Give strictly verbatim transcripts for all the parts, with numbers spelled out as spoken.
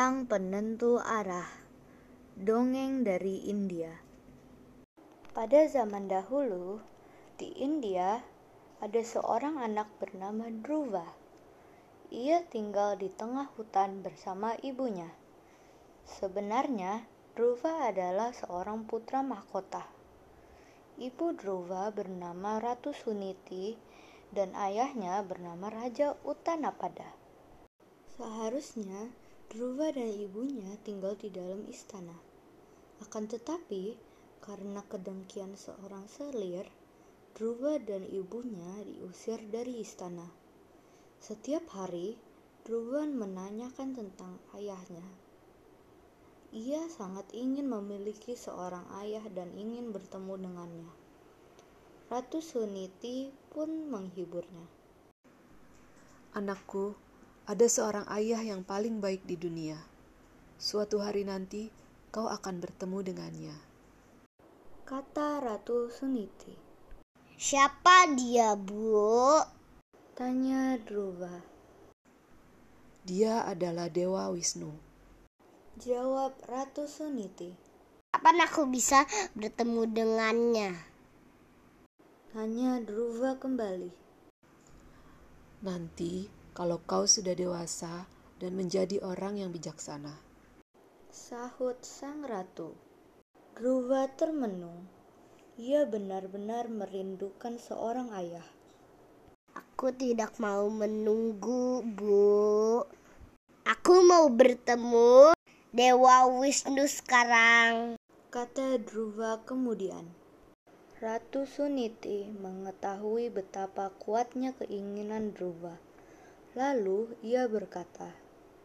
Sang Penentu Arah. Dongeng dari India. Pada zaman dahulu, di India ada seorang anak bernama Dhruva. Ia tinggal di tengah hutan bersama ibunya. Sebenarnya, Dhruva adalah seorang putra mahkota. Ibu Dhruva bernama Ratu Suniti dan ayahnya bernama Raja Utanapada. Seharusnya Dhruva dan ibunya tinggal di dalam istana. Akan tetapi, karena kedengkian seorang selir, Dhruva dan ibunya diusir dari istana. Setiap hari, Dhruva menanyakan tentang ayahnya. Ia sangat ingin memiliki seorang ayah dan ingin bertemu dengannya. Ratu Suniti pun menghiburnya. Anakku, ada seorang ayah yang paling baik di dunia. Suatu hari nanti, kau akan bertemu dengannya, kata Ratu Suniti. Siapa dia, Bu? Tanya Dhruva. Dia adalah Dewa Wisnu, jawab Ratu Suniti. Kapan aku bisa bertemu dengannya? Tanya Dhruva kembali. nanti kalau kau sudah dewasa dan menjadi orang yang bijaksana, sahut sang ratu. Dhruva termenung. Ia benar-benar merindukan seorang ayah. Aku tidak mau menunggu, Bu. Aku mau bertemu Dewa Wisnu sekarang, kata Dhruva kemudian. Ratu Suniti mengetahui betapa kuatnya keinginan Dhruva. Lalu ia berkata,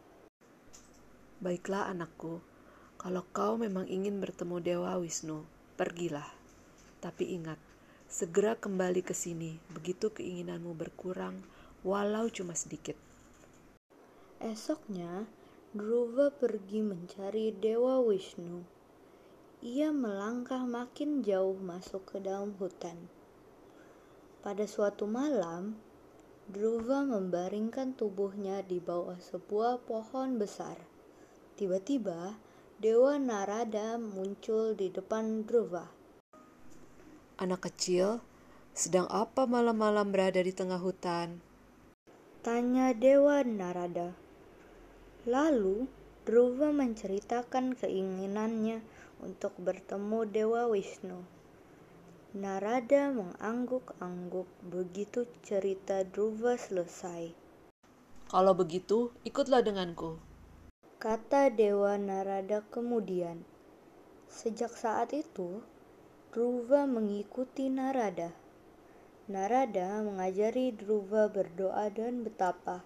baiklah anakku, kalau kau memang ingin bertemu Dewa Wisnu, pergilah. Tapi ingat, segera kembali ke sini begitu keinginanmu berkurang, walau cuma sedikit. Esoknya, Dhruva pergi mencari Dewa Wisnu. Ia melangkah makin jauh masuk ke dalam hutan. Pada suatu malam, Dhruva membaringkan tubuhnya di bawah sebuah pohon besar. Tiba-tiba, Dewa Narada muncul di depan Dhruva. Anak kecil, sedang apa malam-malam berada di tengah hutan? Tanya Dewa Narada. Lalu, Dhruva menceritakan keinginannya untuk bertemu Dewa Wisnu. Narada mengangguk-angguk begitu cerita Dhruva selesai. Kalau begitu, ikutlah denganku, kata Dewa Narada kemudian. Sejak saat itu, Dhruva mengikuti Narada. Narada mengajari Dhruva berdoa dan bertapa.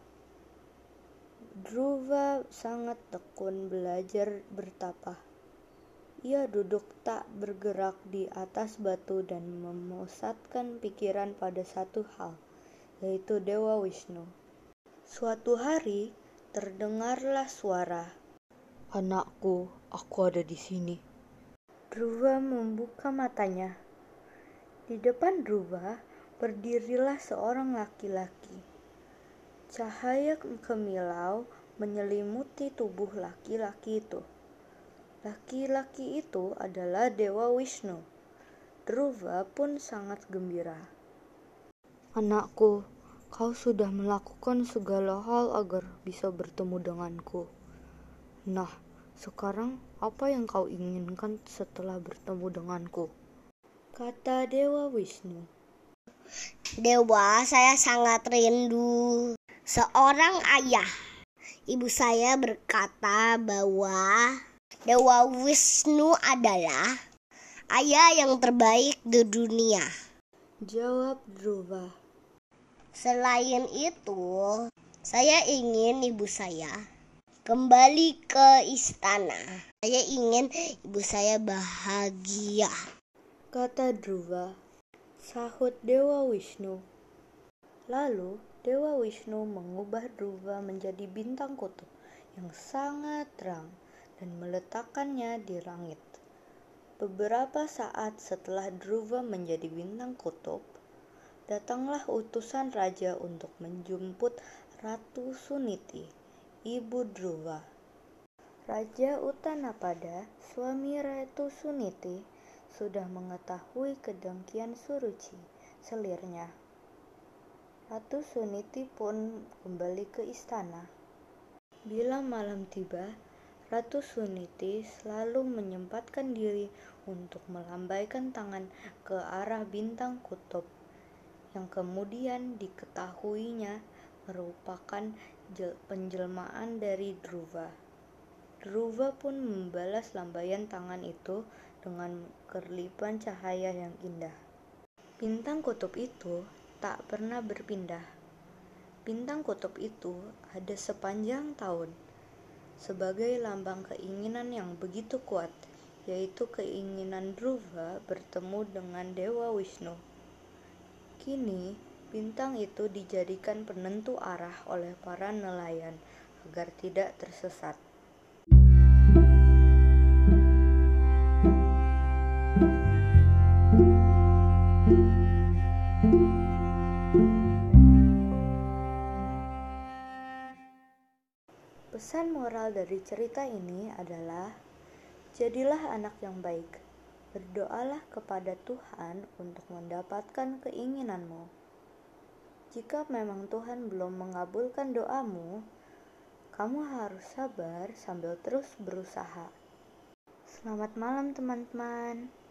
Dhruva sangat tekun belajar bertapa. Ia duduk tak bergerak di atas batu dan memusatkan pikiran pada satu hal, yaitu Dewa Wisnu. Suatu hari, terdengarlah suara, "Anakku, aku ada di sini." Dhruva membuka matanya. Di depan Dhruva berdirilah seorang laki-laki. Cahaya kemilau menyelimuti tubuh laki-laki itu. Laki-laki itu adalah Dewa Wisnu. Dhruva pun sangat gembira. "Anakku, kau sudah melakukan segala hal agar bisa bertemu denganku. Nah, sekarang apa yang kau inginkan setelah bertemu denganku?" kata Dewa Wisnu. Dewa, saya sangat rindu seorang ayah. Ibu saya berkata bahwa Dewa Wisnu adalah ayah yang terbaik di dunia, jawab Dhruva. Selain itu, saya ingin ibu saya kembali ke istana. Saya ingin ibu saya bahagia, kata Dhruva. Sahut Dewa Wisnu. Lalu Dewa Wisnu mengubah Dhruva menjadi bintang kutub yang sangat terang dan meletakkannya di langit. Beberapa saat setelah Dhruva menjadi bintang kutub, datanglah utusan raja untuk menjemput Ratu Suniti, ibu Dhruva. Raja Utanapada, suami Ratu Suniti, sudah mengetahui kedengkian Suruci, selirnya. Ratu Suniti pun kembali ke istana. Bila malam tiba, Ratu Suniti selalu menyempatkan diri untuk melambaikan tangan ke arah bintang kutub, yang kemudian diketahuinya merupakan penjelmaan dari Dhruva. Dhruva pun membalas lambaian tangan itu dengan kerlipan cahaya yang indah. Bintang kutub itu tak pernah berpindah. Bintang kutub itu ada sepanjang tahun, sebagai lambang keinginan yang begitu kuat, yaitu keinginan Dhruva bertemu dengan Dewa Wisnu. Kini, bintang itu dijadikan penentu arah oleh para nelayan agar tidak tersesat. Pesan moral dari cerita ini adalah, jadilah anak yang baik. Berdoalah kepada Tuhan untuk mendapatkan keinginanmu. Jika memang Tuhan belum mengabulkan doamu, kamu harus sabar sambil terus berusaha. Selamat malam teman-teman.